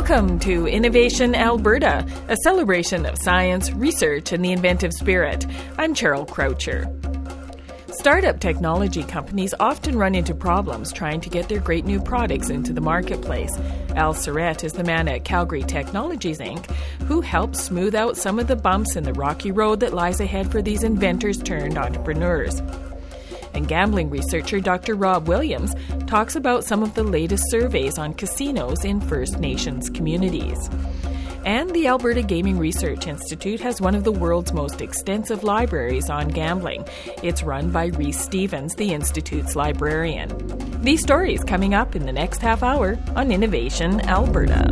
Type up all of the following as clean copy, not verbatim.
Welcome to Innovation Alberta, a celebration of science, research, and the inventive spirit. I'm Cheryl Croucher. Startup technology companies often run into problems trying to get their great new products into the marketplace. Al Surratt is the man at Calgary Technologies Inc., who helps smooth out some of the bumps in the rocky road that lies ahead for these inventors turned entrepreneurs. And gambling researcher Dr. Rob Williams talks about some of the latest surveys on casinos in First Nations communities. And the Alberta Gaming Research Institute has one of the world's most extensive libraries on gambling. It's run by Reese Stevens, the Institute's librarian. These stories coming up in the next half hour on Innovation Alberta.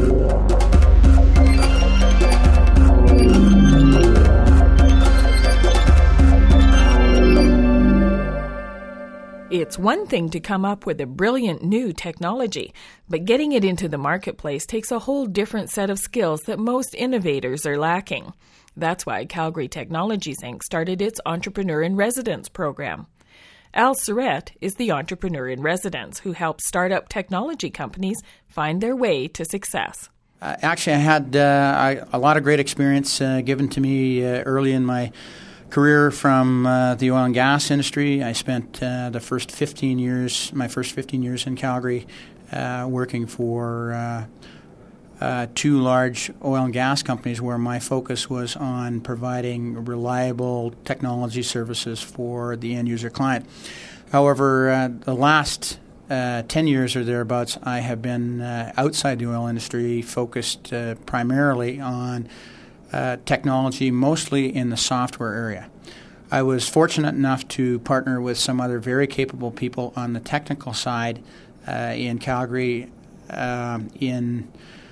It's one thing to come up with a brilliant new technology, but getting it into the marketplace takes a whole different set of skills that most innovators are lacking. That's why Calgary Technologies Inc. started its Entrepreneur in Residence program. Al Surratt is the entrepreneur in residence who helps startup technology companies find their way to success. Actually, I had a lot of great experience given to me early in my career from the oil and gas industry. I spent my first 15 years in Calgary working for two large oil and gas companies where my focus was on providing reliable technology services for the end user client. However, the last 10 years or thereabouts, I have been outside the oil industry, focused primarily on technology, mostly in the software area. I was fortunate enough to partner with some other very capable people on the technical side in Calgary in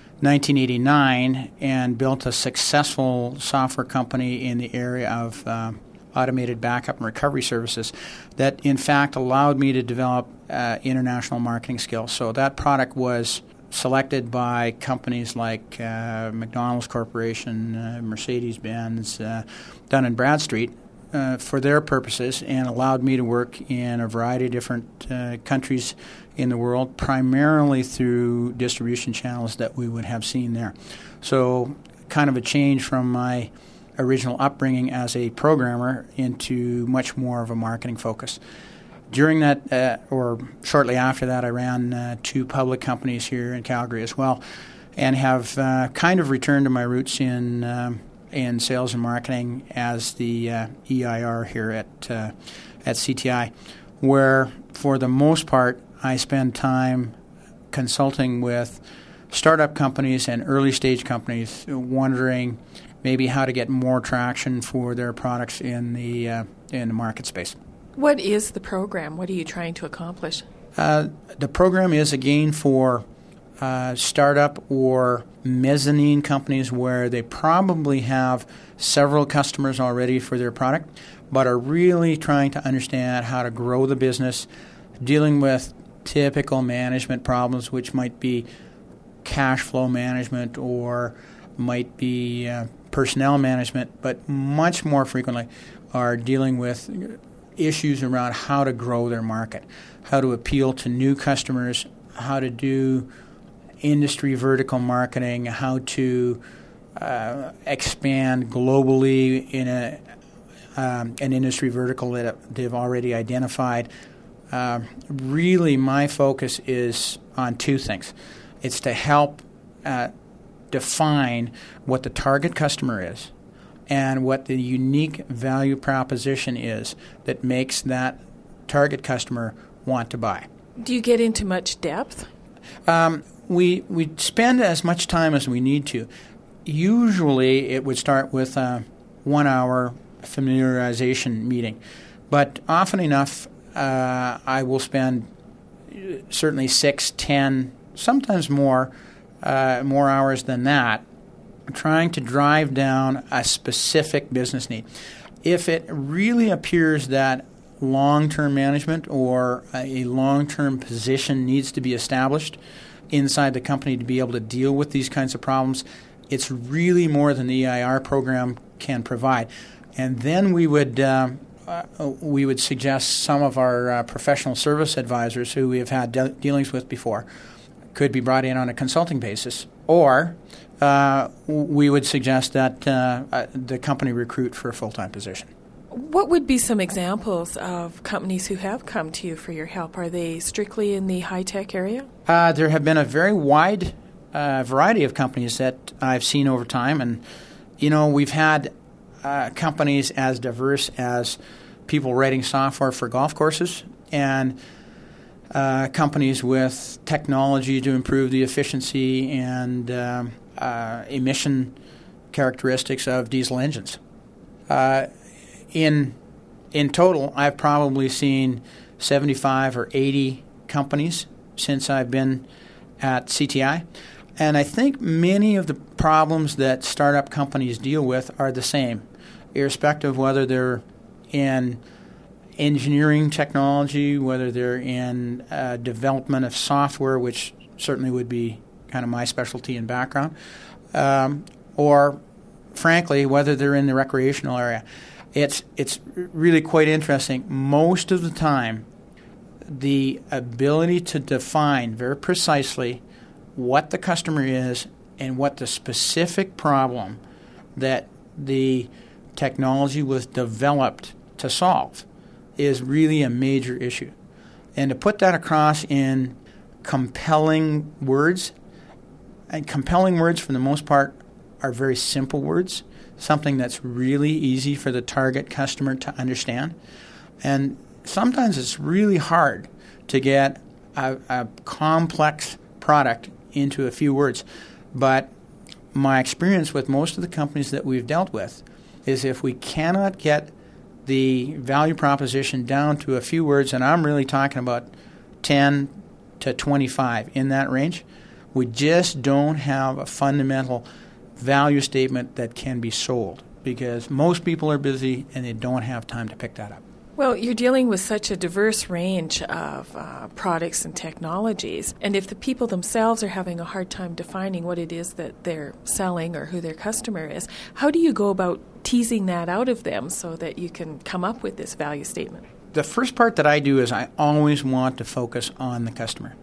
1989 and built a successful software company in the area of automated backup and recovery services that, in fact, allowed me to develop international marketing skills. So that product was selected by companies like McDonald's Corporation, Mercedes-Benz, Dun & Bradstreet for their purposes, and allowed me to work in a variety of different countries in the world, primarily through distribution channels that we would have seen there. So kind of a change from my original upbringing as a programmer into much more of a marketing focus. During that, or shortly after that, I ran two public companies here in Calgary as well, and have kind of returned to my roots in sales and marketing as the EIR here at CTI, where for the most part I spend time consulting with startup companies and early stage companies, wondering maybe how to get more traction for their products in the market space. What is the program? What are you trying to accomplish? The program is, again, for startup or mezzanine companies where they probably have several customers already for their product, but are really trying to understand how to grow the business, dealing with typical management problems, which might be cash flow management or might be personnel management, but much more frequently are dealing with issues around how to grow their market, how to appeal to new customers, how to do industry vertical marketing, how to expand globally in an industry vertical that they've already identified. Really, my focus is on two things. It's to help define what the target customer is and what the unique value proposition is that makes that target customer want to buy. Do you get into much depth? We spend as much time as we need to. Usually it would start with a 1-hour familiarization meeting, but often enough I will spend certainly 6, 10, sometimes more hours than that trying to drive down a specific business need. If it really appears that long-term management or a long-term position needs to be established inside the company to be able to deal with these kinds of problems, it's really more than the EIR program can provide. And then we would suggest some of our professional service advisors who we have had dealings with before could be brought in on a consulting basis, or we would suggest that the company recruit for a full-time position. What would be some examples of companies who have come to you for your help? Are they strictly in the high-tech area? There have been a very wide variety of companies that I've seen over time. And, we've had companies as diverse as people writing software for golf courses and companies with technology to improve the efficiency and emission characteristics of diesel engines. In total, I've probably seen 75 or 80 companies since I've been at CTI. And I think many of the problems that startup companies deal with are the same, irrespective of whether they're in engineering technology, whether they're in development of software, which certainly would be kind of my specialty and background, or, frankly, whether they're in the recreational area. It's really quite interesting. Most of the time, the ability to define very precisely what the customer is and what the specific problem that the technology was developed to solve is really a major issue. And to put that across in compelling words, and compelling words for the most part are very simple words, something that's really easy for the target customer to understand. And sometimes it's really hard to get a complex product into a few words. But my experience with most of the companies that we've dealt with is if we cannot get the value proposition down to a few words, and I'm really talking about 10 to 25 in that range, we just don't have a fundamental value statement that can be sold because most people are busy and they don't have time to pick that up. Well, you're dealing with such a diverse range of products and technologies, and if the people themselves are having a hard time defining what it is that they're selling or who their customer is, how do you go about teasing that out of them so that you can come up with this value statement? The first part that I do is I always want to focus on the customer,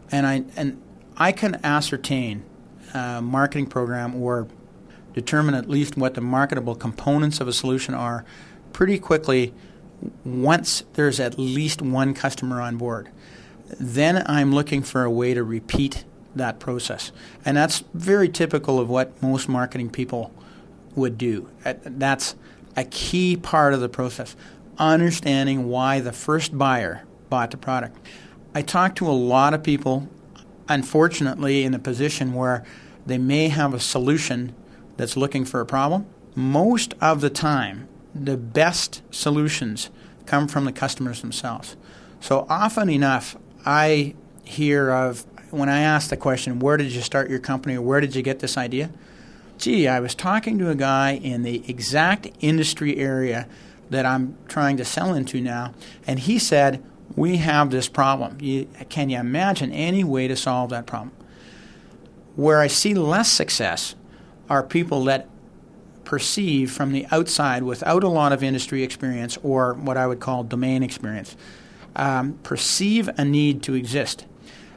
and I can ascertain marketing program or determine at least what the marketable components of a solution are pretty quickly once there's at least one customer on board. Then I'm looking for a way to repeat that process. And that's very typical of what most marketing people would do. That's a key part of the process, understanding why the first buyer bought the product. I talk to a lot of people, unfortunately, in a position where they may have a solution that's looking for a problem. Most of the time, the best solutions come from the customers themselves. So often enough, I hear of, when I ask the question, where did you start your company or where did you get this idea? Gee, I was talking to a guy in the exact industry area that I'm trying to sell into now, and he said, we have this problem. Can you imagine any way to solve that problem? Where I see less success are people that perceive from the outside without a lot of industry experience or what I would call domain experience, perceive a need to exist.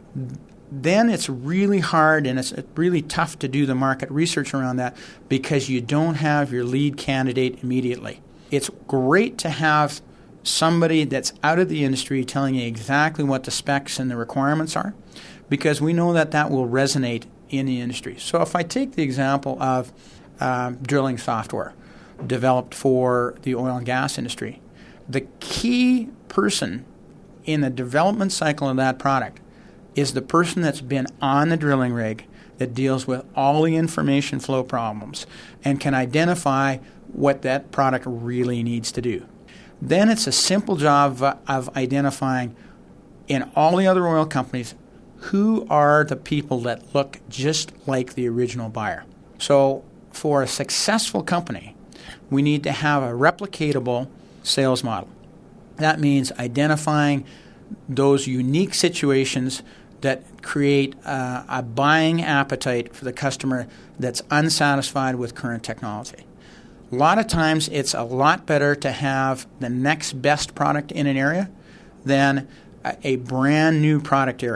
Then it's really hard and it's really tough to do the market research around that because you don't have your lead candidate immediately. It's great to have somebody that's out of the industry telling you exactly what the specs and the requirements are because we know that that will resonate in the industry. So if I take the example of drilling software developed for the oil and gas industry, the key person in the development cycle of that product is the person that's been on the drilling rig that deals with all the information flow problems and can identify what that product really needs to do. Then it's a simple job of identifying in all the other oil companies who are the people that look just like the original buyer. So for a successful company, we need to have a replicatable sales model. That means identifying those unique situations that create a buying appetite for the customer that's unsatisfied with current technology. A lot of times it's a lot better to have the next best product in an area than a brand new product area.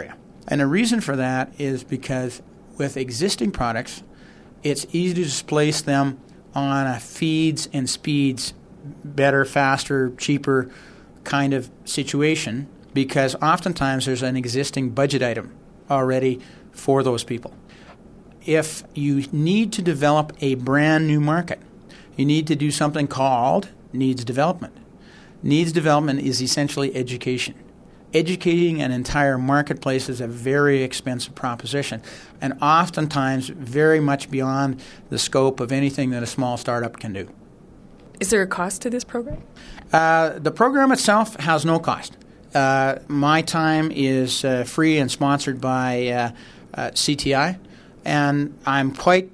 And the reason for that is because with existing products, it's easy to displace them on a feeds and speeds, better, faster, cheaper kind of situation, because oftentimes there's an existing budget item already for those people. If you need to develop a brand new market, you need to do something called needs development. Needs development is essentially education. Educating an entire marketplace is a very expensive proposition, and oftentimes very much beyond the scope of anything that a small startup can do. Is there a cost to this program? The program itself has no cost. My time is free and sponsored by CTI, and I'm quite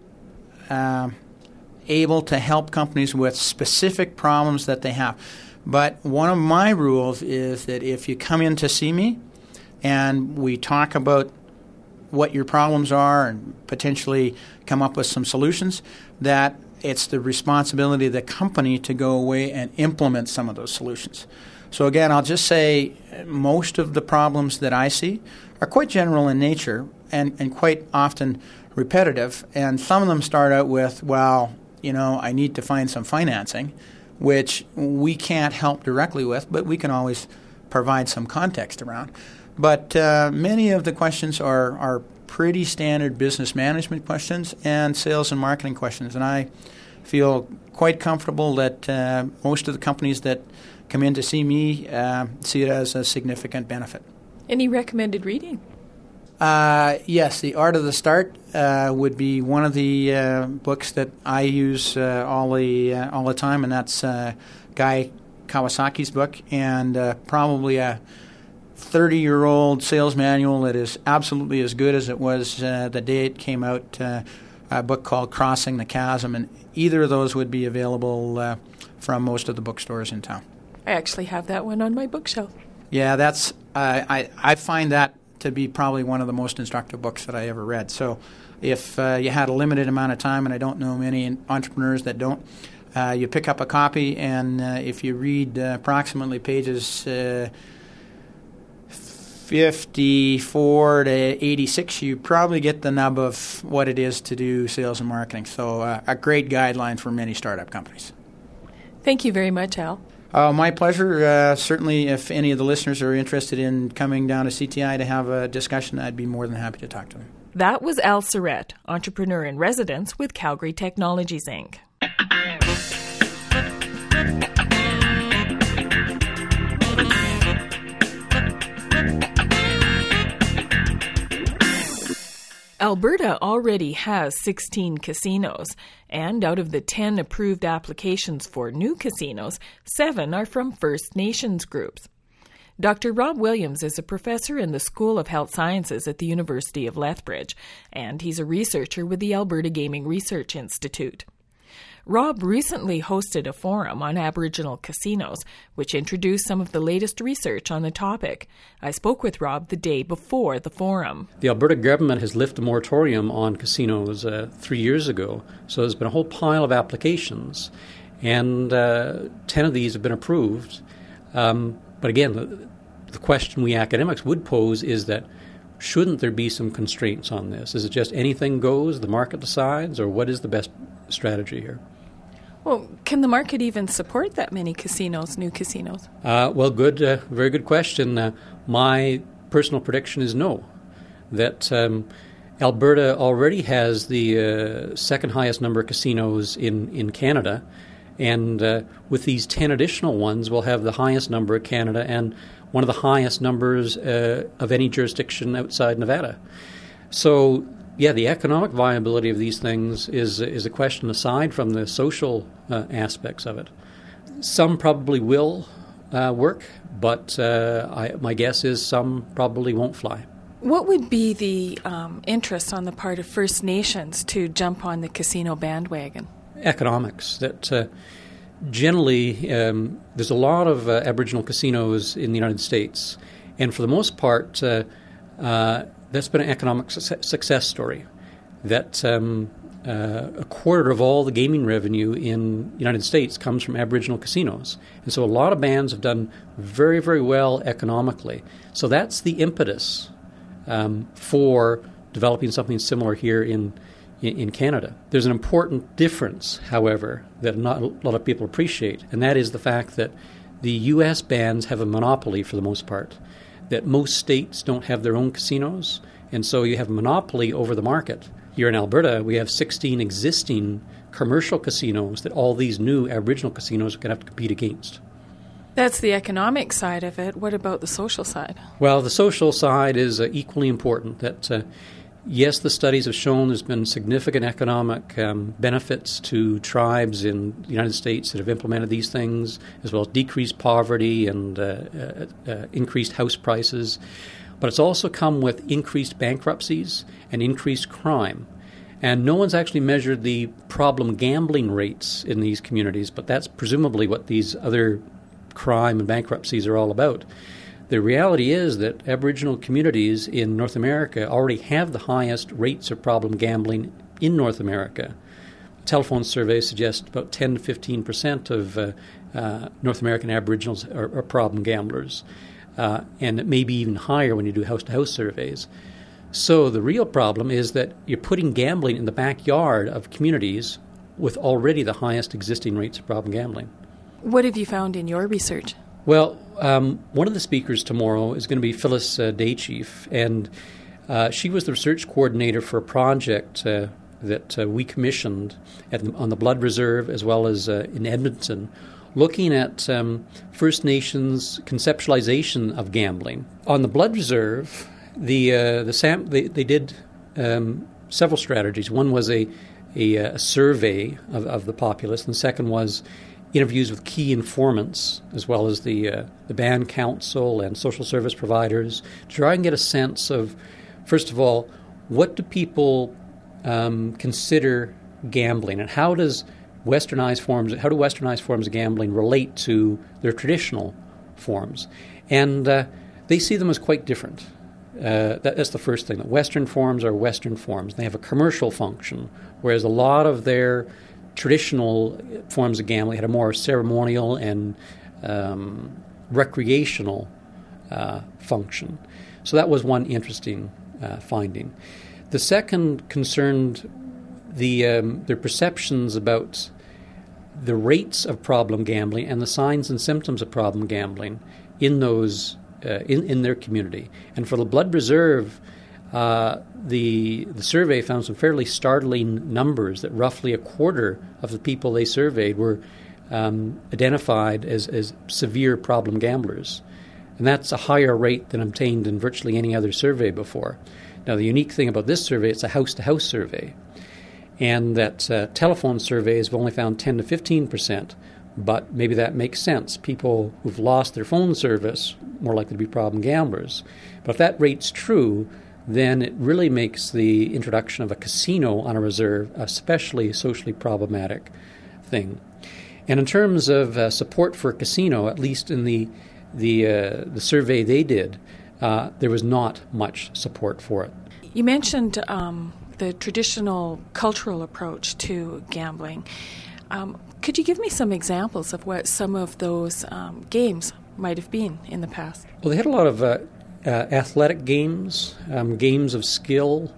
able to help companies with specific problems that they have. But one of my rules is that if you come in to see me and we talk about what your problems are and potentially come up with some solutions, that it's the responsibility of the company to go away and implement some of those solutions. So again, I'll just say most of the problems that I see are quite general in nature and quite often repetitive. And some of them start out with, well, I need to find some financing, which we can't help directly with, but we can always provide some context around. But many of the questions are pretty standard business management questions and sales and marketing questions. And I feel quite comfortable that most of the companies that come in to see me see it as a significant benefit. Any recommended reading? Yes, The Art of the Start would be one of the books that I use all the time, and that's Guy Kawasaki's book, and probably a 30-year-old sales manual that is absolutely as good as it was the day it came out, a book called Crossing the Chasm, and either of those would be available from most of the bookstores in town. I actually have that one on my bookshelf. Yeah, that's I find that to be probably one of the most instructive books that I ever read. So if you had a limited amount of time, and I don't know many entrepreneurs that don't, you pick up a copy, and if you read approximately pages 54 to 86, you probably get the nub of what it is to do sales and marketing. So a great guideline for many startup companies. Thank you very much, Al. My pleasure. Certainly, if any of the listeners are interested in coming down to CTI to have a discussion, I'd be more than happy to talk to them. That was Al Surrett, entrepreneur in residence with Calgary Technologies, Inc. Alberta already has 16 casinos, and out of the 10 approved applications for new casinos, 7 are from First Nations groups. Dr. Rob Williams is a professor in the School of Health Sciences at the University of Lethbridge, and he's a researcher with the Alberta Gaming Research Institute. Rob recently hosted a forum on Aboriginal casinos, which introduced some of the latest research on the topic. I spoke with Rob the day before the forum. The Alberta government has lifted a moratorium on casinos 3 years ago, so there's been a whole pile of applications, and 10 of these have been approved. But again, the question we academics would pose is that shouldn't there be some constraints on this? Is it just anything goes, the market decides, or what is the best strategy here? Well, can the market even support that many casinos, new casinos? Well, good, very good question. My personal prediction is no. That Alberta already has the second highest number of casinos in Canada, and with these 10 additional ones, we'll have the highest number in Canada and one of the highest numbers of any jurisdiction outside Nevada. So, yeah, the economic viability of these things is a question aside from the social aspects of it. Some probably will work, but my guess is some probably won't fly. What would be the interest on the part of First Nations to jump on the casino bandwagon? Economics. That generally there's a lot of Aboriginal casinos in the United States, and for the most part that's been an economic success story. That a quarter of all the gaming revenue in the United States comes from Aboriginal casinos. And so a lot of bands have done very, very well economically. So that's the impetus for developing something similar here in Canada. There's an important difference, however, that not a lot of people appreciate, and that is the fact that the U.S. bands have a monopoly for the most part, that most states don't have their own casinos, and so you have a monopoly over the market. Here in Alberta, we have 16 existing commercial casinos that all these new Aboriginal casinos are going to have to compete against. That's the economic side of it. What about the social side? Well, the social side is equally important. That yes, the studies have shown there's been significant economic benefits to tribes in the United States that have implemented these things, as well as decreased poverty and increased house prices. But it's also come with increased bankruptcies and increased crime. And no one's actually measured the problem gambling rates in these communities, but that's presumably what these other crime and bankruptcies are all about. The reality is that Aboriginal communities in North America already have the highest rates of problem gambling in North America. Telephone surveys suggest about 10 to 15% of North American Aboriginals are problem gamblers, and it may be even higher when you do house-to-house surveys. So the real problem is that you're putting gambling in the backyard of communities with already the highest existing rates of problem gambling. What have you found in your research? Well, one of the speakers tomorrow is going to be Phyllis Daychief, and she was the research coordinator for a project that we commissioned on the Blood Reserve as well as in Edmonton, looking at First Nations conceptualization of gambling. On the Blood Reserve, they did several strategies. One was a survey of the populace, and the second was interviews with key informants, as well as the band council and social service providers, to try and get a sense of, first of all, what do people consider gambling, and how do westernized forms of gambling relate to their traditional forms? And they see them as quite different. That's the first thing, that Western forms are Western forms. They have a commercial function, whereas a lot of their traditional forms of gambling had a more ceremonial and recreational function. So that was one interesting finding. The second concerned their perceptions about the rates of problem gambling and the signs and symptoms of problem gambling in those in their community. And for the Blood Reserve, the survey found some fairly startling numbers, that roughly a quarter of the people they surveyed were identified as severe problem gamblers. And that's a higher rate than obtained in virtually any other survey before. Now, the unique thing about this survey, it's a house-to-house survey, and that telephone surveys have only found 10 to 15%, but maybe that makes sense. People who've lost their phone service more likely to be problem gamblers. But if that rate's true, then it really makes the introduction of a casino on a reserve a especially socially problematic thing. And in terms of support for a casino, at least in the survey they did, there was not much support for it. You mentioned the traditional cultural approach to gambling. Could you give me some examples of what some of those games might have been in the past? Well, they had a lot of athletic games, games of skill.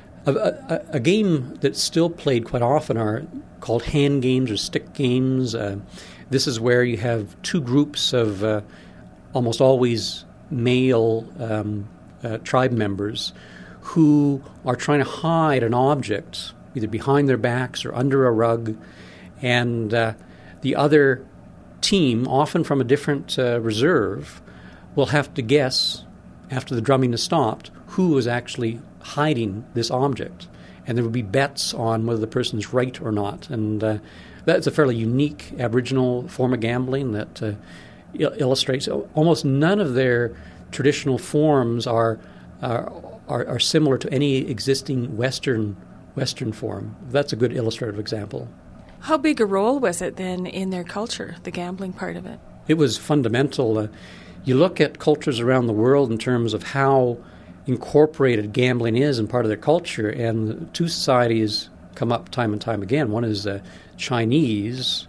A game that's still played quite often are called hand games or stick games. This is where you have two groups of almost always male tribe members who are trying to hide an object, either behind their backs or under a rug, and the other team, often from a different reserve, will have to guess, after the drumming has stopped, who is actually hiding this object. And there will be bets on whether the person is right or not. And that's a fairly unique Aboriginal form of gambling that illustrates almost none of their traditional forms are similar to any existing Western form. That's a good illustrative example. How big a role was it then in their culture, the gambling part of it? It was fundamental. You look at cultures around the world in terms of how incorporated gambling is in part of their culture, and two societies come up time and time again. One is Chinese,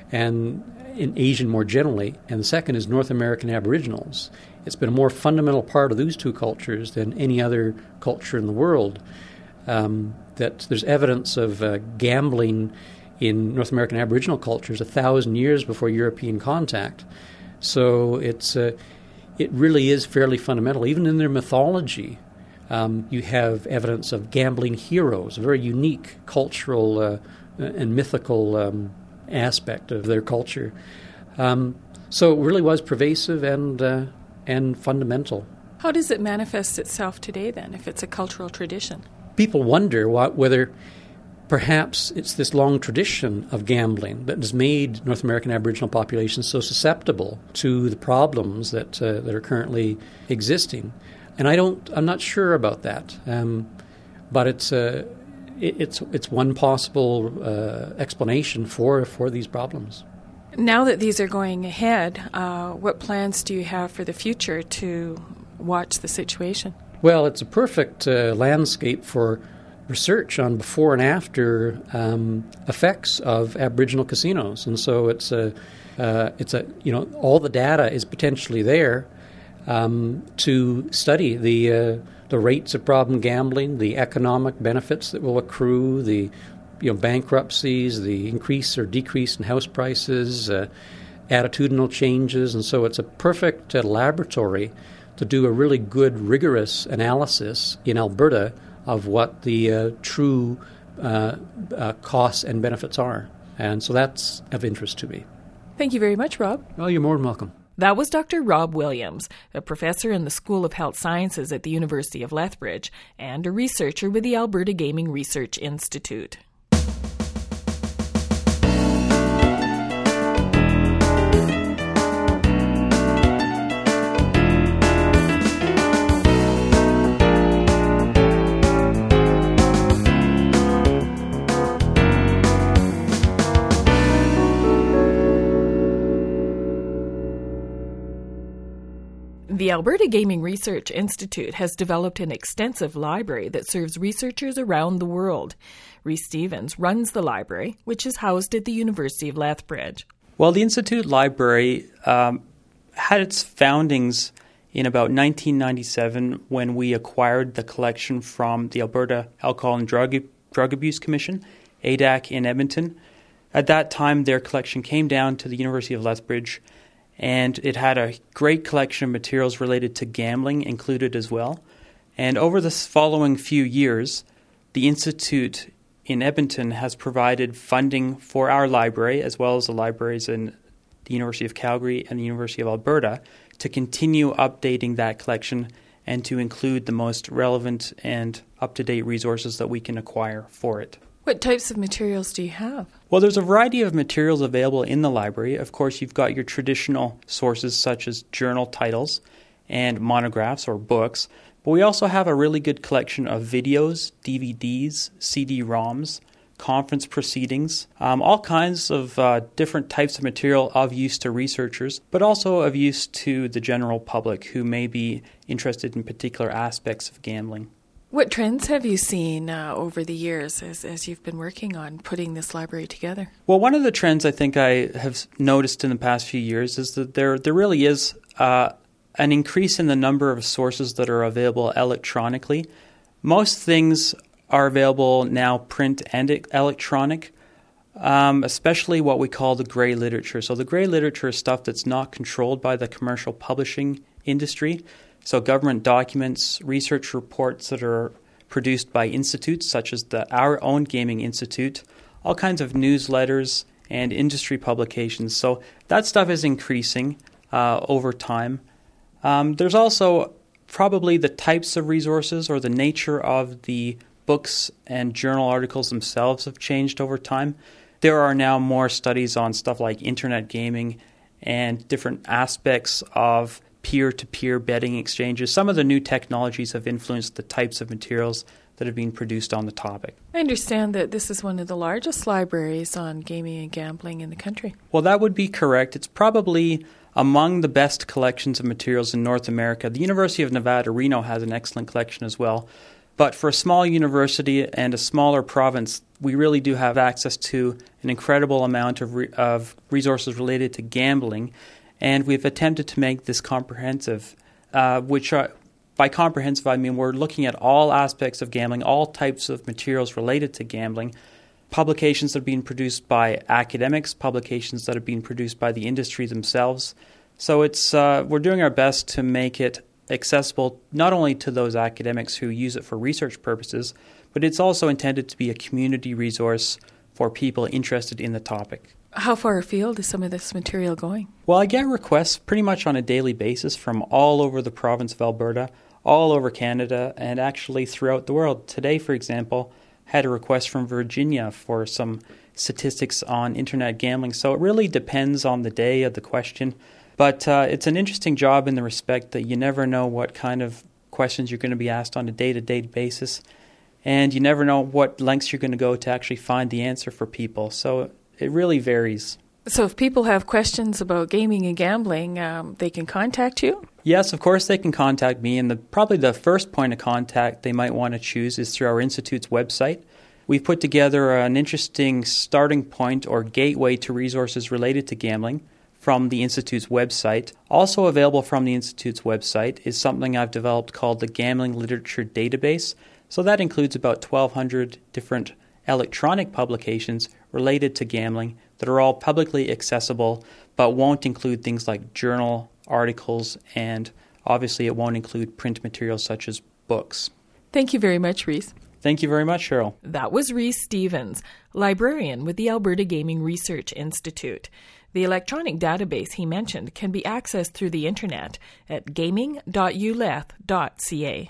and in Asian more generally, and the second is North American Aboriginals. It's been a more fundamental part of those two cultures than any other culture in the world. That there's evidence of gambling in North American Aboriginal cultures 1,000 years before European contact. So it really is fairly fundamental. Even in their mythology, you have evidence of gambling heroes, a very unique cultural and mythical aspect of their culture. So it really was pervasive and fundamental. How does it manifest itself today, then, if it's a cultural tradition? People wonder whether perhaps it's this long tradition of gambling that has made North American Aboriginal populations so susceptible to the problems that are currently existing. And I'm not sure about that. But it's one possible explanation for these problems. Now that these are going ahead, what plans do you have for the future to watch the situation? Well, it's a perfect landscape for research on before and after effects of Aboriginal casinos, and so it's a all the data is potentially there to study the rates of problem gambling, the economic benefits that will accrue, the bankruptcies, the increase or decrease in house prices, attitudinal changes, and so it's a perfect laboratory to do a really good, rigorous analysis in Alberta of what the true costs and benefits are. And so that's of interest to me. Thank you very much, Rob. Well, you're more than welcome. That was Dr. Rob Williams, a professor in the School of Health Sciences at the University of Lethbridge and a researcher with the Alberta Gaming Research Institute. The Alberta Gaming Research Institute has developed an extensive library that serves researchers around the world. Rhys Stevens runs the library, which is housed at the University of Lethbridge. Well, the Institute Library had its foundings in about 1997 when we acquired the collection from the Alberta Alcohol and Drug Abuse Commission, ADAC, in Edmonton. At that time, their collection came down to the University of Lethbridge, and it had a great collection of materials related to gambling included as well. And over the following few years, the Institute in Edmonton has provided funding for our library, as well as the libraries in the University of Calgary and the University of Alberta, to continue updating that collection and to include the most relevant and up-to-date resources that we can acquire for it. What types of materials do you have? Well, there's a variety of materials available in the library. Of course, you've got your traditional sources such as journal titles and monographs or books, but we also have a really good collection of videos, DVDs, CD-ROMs, conference proceedings, all kinds of different types of material of use to researchers, but also of use to the general public who may be interested in particular aspects of gambling. What trends have you seen over the years as you've been working on putting this library together? Well, one of the trends I think I have noticed in the past few years is that there really is an increase in the number of sources that are available electronically. Most things are available now print and electronic, especially what we call the gray literature. So the gray literature is stuff that's not controlled by the commercial publishing industry. So government documents, research reports that are produced by institutes such as our own Gaming Institute, all kinds of newsletters and industry publications. So that stuff is increasing over time. There's also probably the types of resources or the nature of the books and journal articles themselves have changed over time. There are now more studies on stuff like internet gaming and different aspects of peer-to-peer betting exchanges. Some of the new technologies have influenced the types of materials that have been produced on the topic. I understand that this is one of the largest libraries on gaming and gambling in the country. Well, that would be correct. It's probably among the best collections of materials in North America. The University of Nevada, Reno has an excellent collection as well. But for a small university and a smaller province, we really do have access to an incredible amount of resources related to gambling, and we've attempted to make this comprehensive, by comprehensive I mean we're looking at all aspects of gambling, all types of materials related to gambling, publications that are being produced by academics, publications that are being produced by the industry themselves. So we're doing our best to make it accessible not only to those academics who use it for research purposes, but it's also intended to be a community resource for people interested in the topic. How far afield is some of this material going? Well, I get requests pretty much on a daily basis from all over the province of Alberta, all over Canada, and actually throughout the world. Today, for example, had a request from Virginia for some statistics on internet gambling. So it really depends on the day of the question. But it's an interesting job in the respect that you never know what kind of questions you're going to be asked on a day-to-day basis. And you never know what lengths you're going to go to actually find the answer for people. So it really varies. So if people have questions about gaming and gambling, they can contact you? Yes, of course they can contact me. And probably the first point of contact they might want to choose is through our Institute's website. We've put together an interesting starting point or gateway to resources related to gambling from the Institute's website. Also available from the Institute's website is something I've developed called the Gambling Literature Database. So that includes about 1,200 different electronic publications related to gambling that are all publicly accessible, but won't include things like journal articles, and obviously it won't include print materials such as books. Thank you very much, Rhys. Thank you very much, Cheryl. That was Rhys Stevens, librarian with the Alberta Gaming Research Institute. The electronic database he mentioned can be accessed through the internet at gaming.uleth.ca.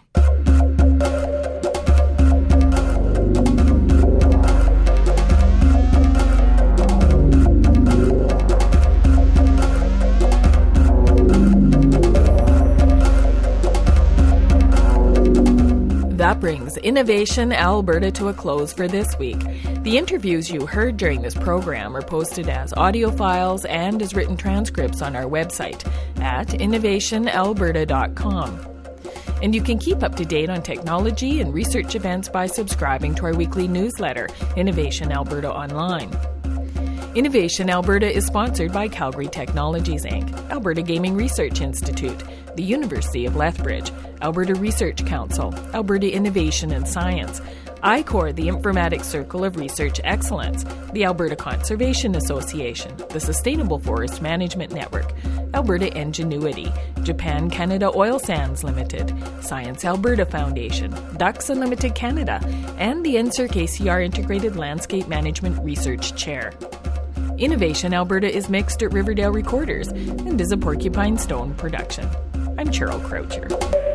That brings Innovation Alberta to a close for this week. The interviews you heard during this program are posted as audio files and as written transcripts on our website at innovationalberta.com. And you can keep up to date on technology and research events by subscribing to our weekly newsletter, Innovation Alberta Online. Innovation Alberta is sponsored by Calgary Technologies Inc., Alberta Gaming Research Institute, the University of Lethbridge, Alberta Research Council, Alberta Innovation and Science, ICOR, the Informatics Circle of Research Excellence, the Alberta Conservation Association, the Sustainable Forest Management Network, Alberta Ingenuity, Japan Canada Oil Sands Limited, Science Alberta Foundation, Ducks Unlimited Canada, and the NSERC ACR Integrated Landscape Management Research Chair. Innovation Alberta is mixed at Riverdale Recorders and is a Porcupine Stone production. I'm Cheryl Croucher.